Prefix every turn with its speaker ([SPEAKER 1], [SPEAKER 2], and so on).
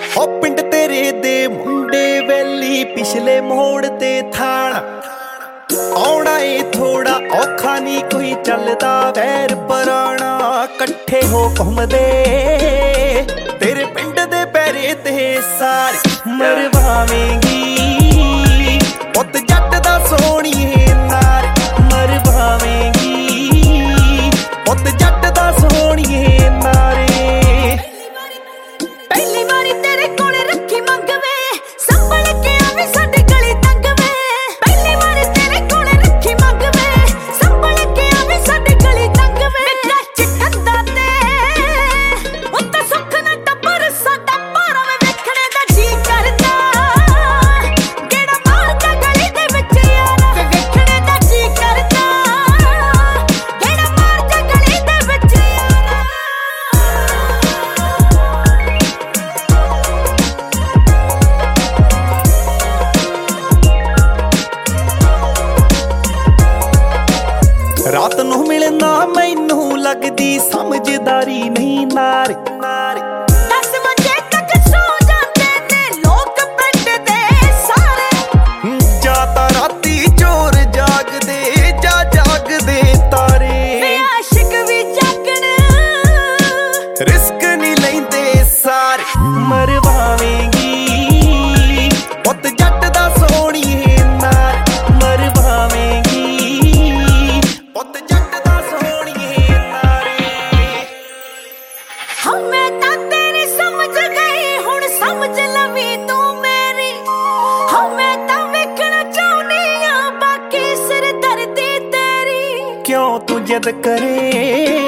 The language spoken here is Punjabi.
[SPEAKER 1] ਹੋ ਪਿੰਡ ਤੇਰੇ ਦੇ ਮੁੰਡੇ ਵੈਲੀ ਪਿਛਲੇ ਮੋੜ ਤੇ ਥਾਣਾ ਆਉਣਾ ਏ ਥੋੜਾ ਔਖਾ ਨਹੀਂ ਕੋਈ ਚੱਲਦਾ ਵੈਰ ਪੁਰਾਣਾ ਇਕੱਠੇ ਹੋ ਘੁੰਮਦੇ ਤੇਰੇ ਪਿੰਡ ਦੇ ਪੈਰੇ ਤੇ ਸਾਰੇ ਮਰਵਾਵੇਂਗੀ ਪੁੱਤ ਜੱਟ ਦਾ ਸੋਹਣੀਏ ਨਾਰ ਮਰਵਾਵੇਂਗੀ ਪੁੱਤ ਜੱਟ ਦਾ ਸੋਹਣੀਏ ਨਾਰੇ
[SPEAKER 2] ਪਹਿਲੀ ਵਾਰੀ ਤੇਰੇ ਕੋਲੇ ਰੱਖੀ ਮੰਗਵੇ ਸੰਭਲ ਕੇ ਆਵੇਂ ਸਾਡੀ ਗਲੀ ਤੰਗ ਵੇ ਪਹਿਲੀ ਵਾਰੀ ਤੇਰੇ ਕੋਲੇ ਰੱਖੀ ਮੰਗਵੇ ਸੰਭਲ ਕੇ ਆਵੇਂ ਸਾਡੀ ਗਲੀ ਤੰਗ ਵੇ ਕੱਚ ਕੰਦਾ ਤੇ ਉੱਤੇ ਸੁੱਖ ਨਾ ਟੱਬਰ ਸਾਡਾ ਪਾਰਾ ਵੇ ਵੇਖਣੇ ਦਾ ਜੀ ਕਰਦਾ ਕਿਹੜਾ ਮਾਰਦਾ ਗਲੀ ਦੇ ਵਿੱਚ ਯਾਰਾ ਵੇ ਵੇਖਣੇ ਦਾ ਜੀ ਕਰਦਾ ਕਿਹੜਾ ਮਾਰਦਾ ਗਲੀ ਦੇ ਵਿੱਚ ਯਾਰਾ
[SPEAKER 1] ਰਾਤ ਨੂੰ ਮਿਲਣਾ ਮੈਨੂੰ ਲੱਗਦੀ ਸਮਝਦਾਰੀ ਨਹੀਂ ਨਾਰ
[SPEAKER 2] 10 ਵਜੇ ਤੱਕ ਸੌ ਜਾਂਦੇ ਨੇ ਲੋਕ ਪਿੰਡ ਦੇ ਸਾਰੇ
[SPEAKER 1] ਜਾਂ ਤਾਂ ਰਾਤੀ ਚੋਰ ਜਾਗਦੇ ਜਾਂ ਜਾਗਦੇ ਤਾਰੇ
[SPEAKER 2] ਵੇ ਆਸ਼ਿਕ ਵੀ ਜਾਗਣ
[SPEAKER 1] ਰਿਸਕ ਨਹੀਂ ਲੈਂਦੇ ਸਾਰੇ ਮਰਵਾਵੇਂਗੀ ਪੁੱਤ ਜੱਟ ਦਾ ਸੋਹਣੀਏ ਨਾਰ ਮਰਵਾਵੇਂਗੀ ਪੁੱਤ ਜੱਟ ਦਾ ਸੋਹਣੀਏ ਨਾਰੇ
[SPEAKER 2] ਹਾਂ ਮੈਂ ਤਾਂ ਤੇਰੀ ਸਮਝ ਗਈ ਹੁਣ ਸਮਝ ਲਵੀਂ ਤੂੰ ਮੇਰੀ ਹਾਂ ਮੈਂ ਤਾਂ ਵੇਖਣਾ ਚਾਹੁੰਦੀ ਆ ਬਾਕੀ ਸਿਰਦਰਦੀ ਤੇਰੀ
[SPEAKER 1] ਕਿਉਂ ਤੂੰ ਜਿੱਦ ਕਰੇ